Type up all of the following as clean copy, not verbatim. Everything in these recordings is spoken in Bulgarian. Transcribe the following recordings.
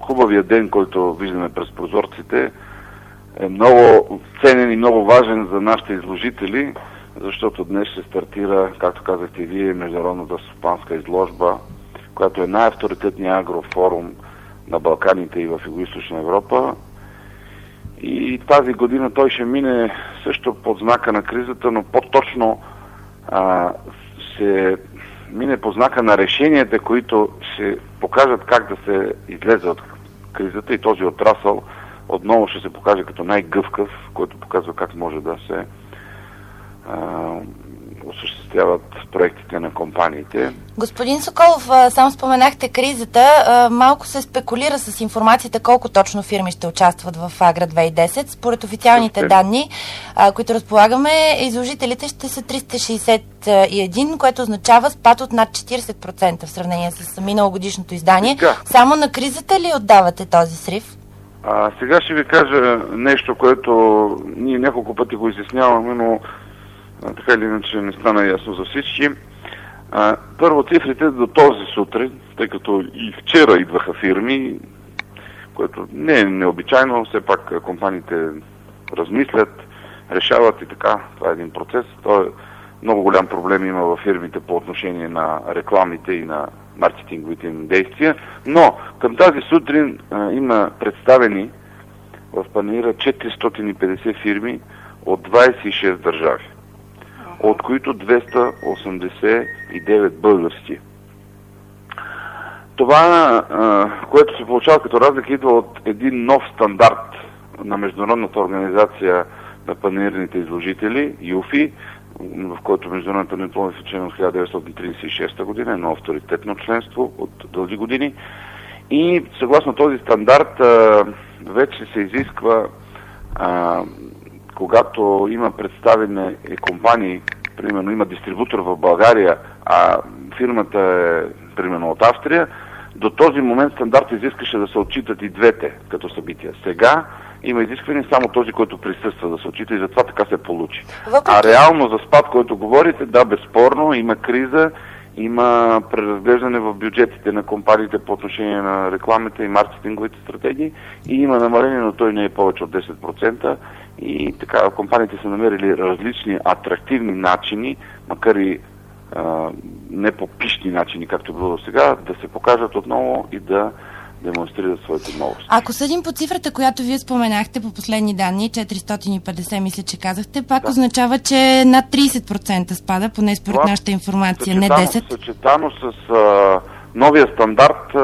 хубавия ден, който виждаме през прозорците, е много ценен и много важен за нашите изложители, защото днес ще стартира, както казахте и вие, Международната стопанска изложба, която е най-авторитетният агрофорум на Балканите и в Югоизточна Европа. И тази година той ще мине също под знака на кризата, но по-точно ще мине по знака на решенията, които ще покажат как да се излезе от кризата, и този отрасъл отново ще се покаже като най-гъвкав, който показва как може да се осъществяват проектите на компаниите. Господин Соколов, само споменахте кризата. Малко се спекулира с информацията колко точно фирми ще участват в Агра 2010. Според официалните данни, които разполагаме, изложителите ще са 361, което означава спад от над 40% в сравнение с миналогодишното издание. Само на кризата ли отдавате този срив? Сега ще ви кажа нещо, което ние няколко пъти го изясняваме, но така или иначе не стана ясно за всички. Първо, цифрите до този сутрин, тъй като и вчера идваха фирми, което не е необичайно, все пак компаниите размислят, решават и така. Това е един процес. Той много голям проблем има във фирмите по отношение на рекламите и на маркетинговите им действия. Но към тази сутрин има представени в панаира 450 фирми от 26 държави, от които 289 български. Това, което се получава като разлика, идва от един нов стандарт на Международната организация на панаирните изложители, ЮФИ, в който Международната панаирна изложение от 1936 година, едно авторитетно членство от дълги години. И съгласно този стандарт вече се изисква, когато има представени компании, примерно има дистрибутор в България, а фирмата е примерно от Австрия, до този момент стандарт изискаше да се отчитат и двете като събития. Сега има изискване само този, който присъства, да се отчита, и затова така се получи. А реално за спад, който говорите, да, безспорно, има криза, има преразглеждане в бюджетите на компаниите по отношение на рекламите и маркетинговите стратегии, и има намаление, но той не е повече от 10%. И така, компаниите са намерили различни атрактивни начини, макар и не по-пищни начини, както било сега, да се покажат отново и да демонстрират своите новости. Ако съдим по цифрата, която вие споменахте по последни данни, 450, мисля, че казахте, пак означава, че над 30% спада, поне според нашата информация, не 10%. Съчетано с новия стандарт,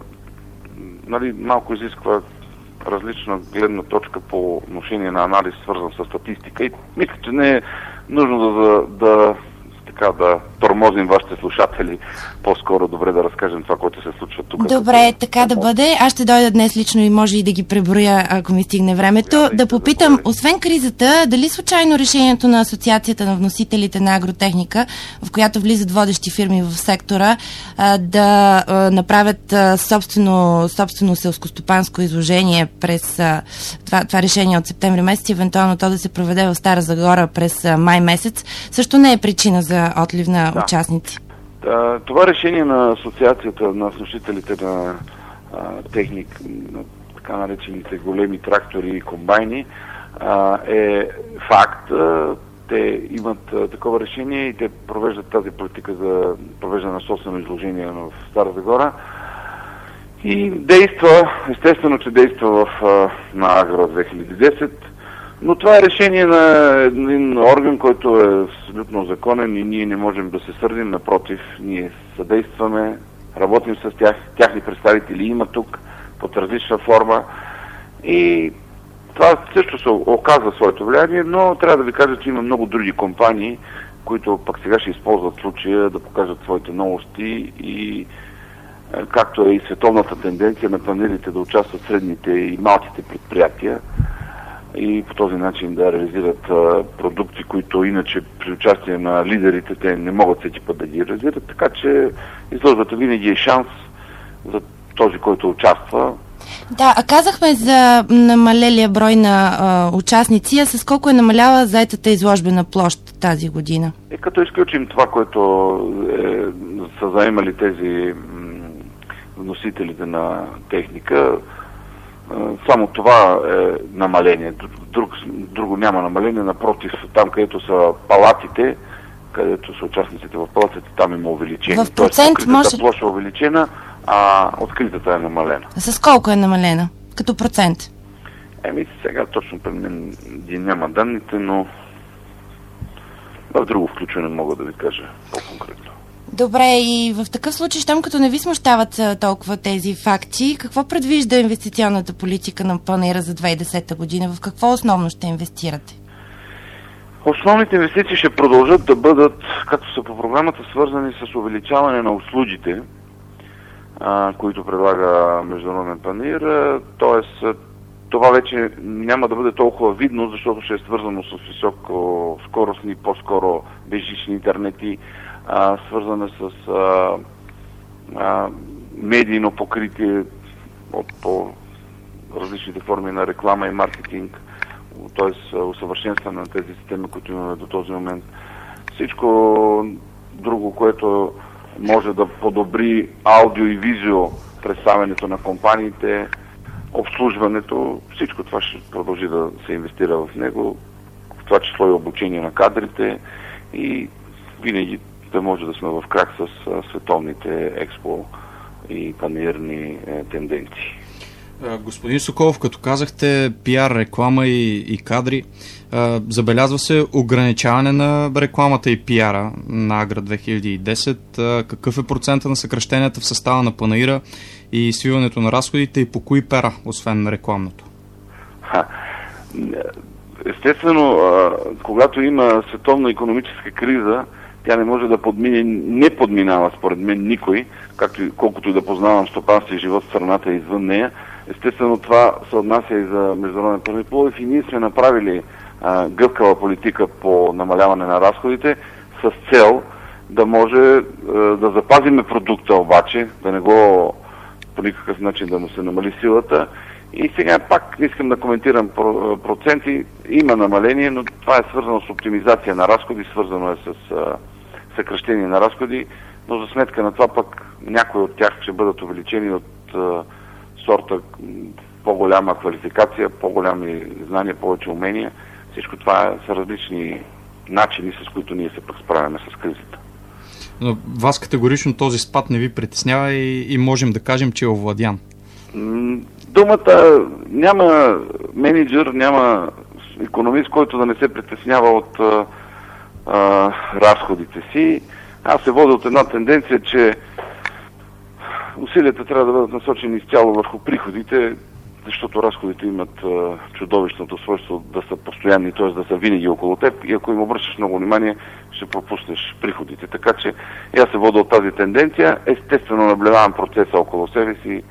малко изисква различна гледна точка по отношение на анализ, свързан с статистика, и мисля, че не е нужно да тормозим вашите слушатели. По-скоро добре да разкажем това, което се случва тук. Добре, така да бъде. Аз ще дойда днес лично и може и да ги преброя, ако ми стигне времето. Да попитам, освен кризата, дали случайно решението на Асоциацията на вносителите на агротехника, в която влизат водещи фирми в сектора, да направят собствено селскостопанско изложение през това решение от септември месец, и евентуално то да се проведе в Стара Загора през май месец, също не е причина за отлив на участници? Това решение на Асоциацията на вносителите на техник, на така наречените големи трактори и комбайни, е факт. Те имат такова решение и те провеждат тази политика за провеждане на собствено изложение в Стара Загора. И действа, естествено, че действа на Агро 2010, но това е решение на един орган, който е абсолютно законен, и ние не можем да се сърдим. Напротив, ние съдействаме, работим с тях, тяхни представители има тук под различна форма, и това също се оказва своето влияние, но трябва да ви кажа, че има много други компании, които пък сега ще използват случая да покажат своите новости, и както е и световната тенденция на панелите да участват средните и малките предприятия, и по този начин да реализират продукти, които иначе при участие на лидерите те не могат всеки път да ги реализират, така че изложбата винаги е шанс за този, който участва. Да, а казахме за намалелия брой на участници, а с колко е намаляла заетата изложбена площ тази година? Като изключим това, което са заемали тези вносителите на техника. Само това е намаление. Друго няма намаление. Напротив, там където са палатите, където са участниците в палатите, там има увеличение. В процент може... площа е увеличена, а откритата е намалена. С колко е намалена? Като процент? Сега точно пред мен няма данните, но в друго включване мога да ви кажа по-конкретно. Добре, и в такъв случай, щом като не ви смущават толкова тези факти, какво предвижда инвестиционната политика на Панаира за 2010 година? В какво основно ще инвестирате? Основните инвестиции ще продължат да бъдат, както са по програмата, свързани с увеличаване на услугите, които предлага Международен Панаир. Тоест, това вече няма да бъде толкова видно, защото ще е свързано с високоскоростни, по-скоро безжични интернети, свързане с медийно покритие по различните форми на реклама и маркетинг, т.е. усъвършенстване на тези системи, които имаме до този момент. Всичко друго, което може да подобри аудио и видео представянето на компаниите, обслужването, всичко това ще продължи да се инвестира в него, в това число и обучение на кадрите и винаги да може да сме в крак с световните експо и панаирни тенденции. Господин Соколов, като казахте пиар, реклама и кадри, забелязва се ограничаване на рекламата и пиара на Агра 2010. Какъв е процента на съкращенията в състава на Панаира и свиването на разходите и по кои пера, освен на рекламното? Естествено, когато има световна икономическа криза, тя не може да не подминава според мен никой, колкото и да познавам стопанството и живот в страната извън нея. Естествено, това се отнася и за Международен Панаир Пловдив и ние сме направили гъвкава политика по намаляване на разходите с цел да може да запазиме продукта обаче, да не го по никакъв начин да му се намали силата. И сега пак не искам да коментирам проценти. Има намаление, но това е свързано с оптимизация на разходи, свързано е с съкращение на разходи, но за сметка на това пък някои от тях ще бъдат увеличени от сорта по-голяма квалификация, по-голями знания, повече умения. Всичко това са различни начини, с които ние се пък справяме с кризата. Но вас категорично този спад не ви притеснява и можем да кажем, че е овладян? Думата няма менеджер, няма икономист, който да не се притеснява от разходите си. Аз се водя от една тенденция, че усилията трябва да бъдат насочени изцяло върху приходите, защото разходите имат чудовищното свойство да са постоянни, т.е. да са винаги около теб и ако им обръщаш много внимание, ще пропуснеш приходите. Така че аз се водя от тази тенденция. Естествено наблюдавам процеса около себе си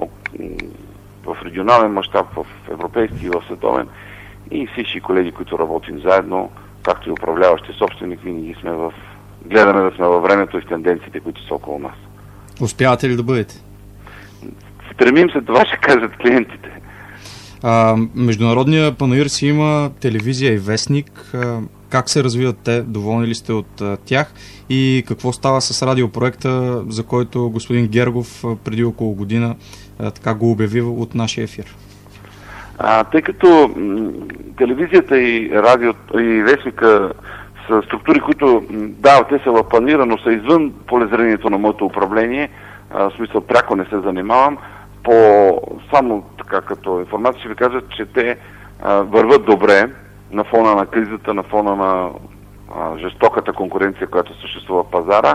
в регионален мащаб, в европейски и в световен и всички колеги, които работим заедно, както и управляващи собственик, винаги гледаме да сме във времето и в тенденциите, които са около нас. Успявате ли да бъдете? Стремим се, това ще кажат клиентите. Международния Панаир си има телевизия и вестник. Как се развиват те? Доволни ли сте от тях? И какво става с радиопроекта, за който господин Гергов преди около година така го обяви от нашия ефир? Тъй като телевизията и радиото и вестника са структури, които, те са в Панаира, но са извън полезрението на моето управление, в смисъл пряко не се занимавам, само така като информация ще ви кажа, че те върват добре на фона на кризата, на фона на жестоката конкуренция, която съществува в пазара.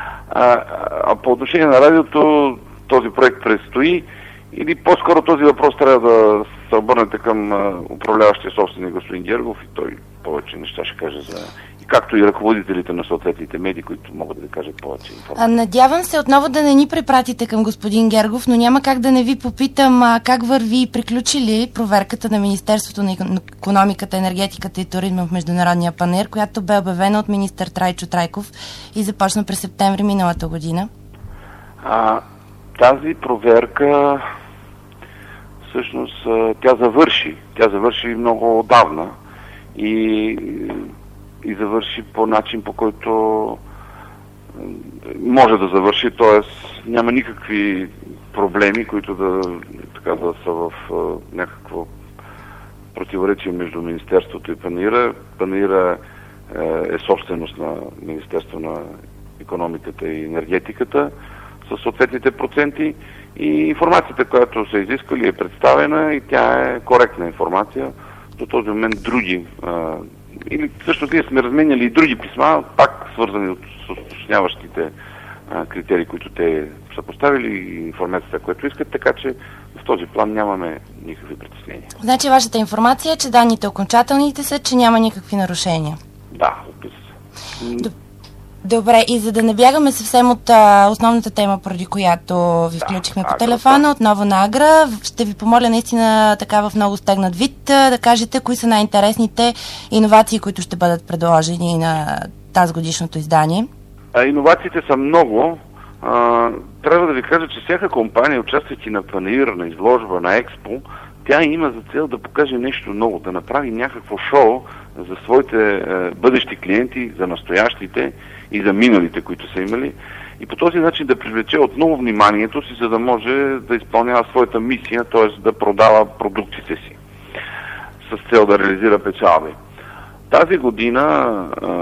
А по отношение на радиото, този проект предстои или по-скоро този въпрос трябва да се обърнете към управляващия собственик господин Гергов и той повече неща ще каже както и ръководителите на съответните медии, които могат да кажат повече информация. Надявам се отново да не ни препратите към господин Гергов, но няма как да не ви попитам как върви и приключи ли проверката на Министерството на икономиката, енергетиката и туризма в Международния Панаир, която бе обявена от министър Трайчо Трайков и започна през септември миналата година. Тази проверка всъщност тя завърши много отдавна и завърши по начин, по който може да завърши, т.е. няма никакви проблеми, които да са в някакво противоречие между Министерството и Панаира. Панаира е собственост на Министерство на икономиката и енергетиката със съответните проценти и информацията, която са изискали, е представена и тя е коректна информация. До този момент други или всъщност ние сме разменяли и други писма, пак свързани с уточняващите критерии, които те са поставили и информацията, която искат, така че в този план нямаме никакви притеснения. Значи вашата информация е, че данните окончателните са, че няма никакви нарушения? Да, описа се. Добре, и за да не бягаме съвсем от основната тема, поради която ви включихме по телефона, отново на Агра, ще ви помоля наистина така в много стегнат вид да кажете кои са най-интересните иновации, които ще бъдат предложени на тази годишното издание. Иновациите са много. Трябва да ви кажа, че всяка компания, участвайки на Панаир, на изложба, на Експо, тя има за цел да покаже нещо ново, да направи някакво шоу за своите бъдещи клиенти, за настоящите и за миналите, които са имали. И по този начин да привлече отново вниманието си, за да може да изпълнява своята мисия, т.е. да продава продуктите си с цел да реализира печалби. Тази година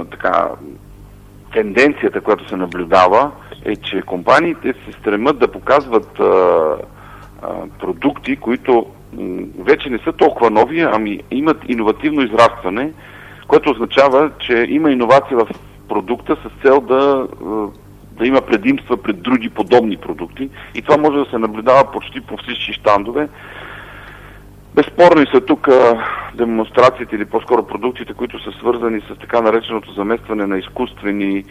тенденцията, която се наблюдава, е, че компаниите се стремят да показват продукти, които вече не са толкова нови, ами имат иновативно израстване, което означава, че има иновация в продукта с цел да има предимства пред други подобни продукти. И това може да се наблюдава почти по всички щандове. Безспорни са тук демонстрациите или по-скоро продуктите, които са свързани с така нареченото заместване на изкуствени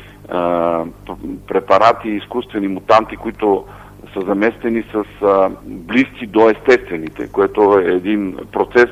препарати, изкуствени мутанти, които са заместени с близки до естествените, което е един процес,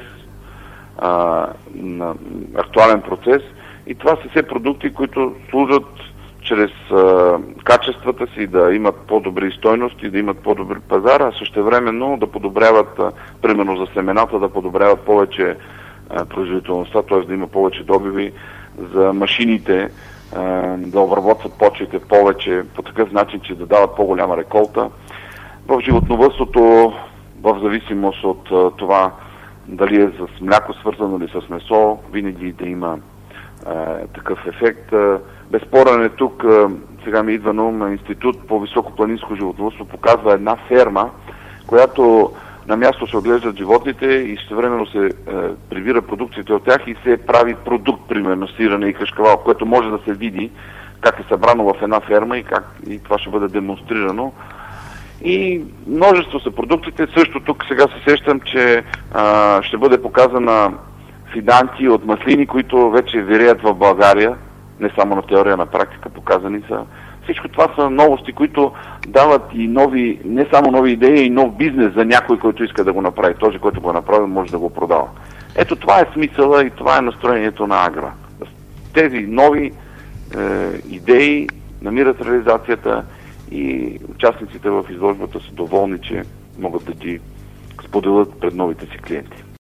актуален процес. И това са все продукти, които служат чрез качествата си да имат по-добри стойности, да имат по-добри пазара, а същевременно да подобряват, примерно за семената, да подобряват повече производителността, т.е. да има повече добиви, за машините да обработват почвите повече по такъв начин, че да дават по-голяма реколта. В животновъдството, в зависимост от това дали е с мляко свързано или с месо, винаги да има такъв ефект. Безспорен е тук, сега ми идва на ум, Институт по високопланинско животновъдство показва една ферма, която на място се отглеждат животните и същевременно се прибира продукцията от тях и се прави продукт, примерно сирене и кашкавал, което може да се види как е събрано в една ферма и това ще бъде демонстрирано. И множество са продуктите. Също тук сега се сещам, че ще бъде показана фиданти от маслини, които вече виреят в България, не само на теория, на практика, показани са. Всичко това са новости, които дават и нови, не само нови идеи, и нов бизнес за някой, който иска да го направи. Този, който го направи, може да го продава. Ето това е смисъла и това е настроението на Агра. Тези нови идеи намират реализацията и участниците в изложбата са доволни, че могат да ги споделят пред новите си клиенти.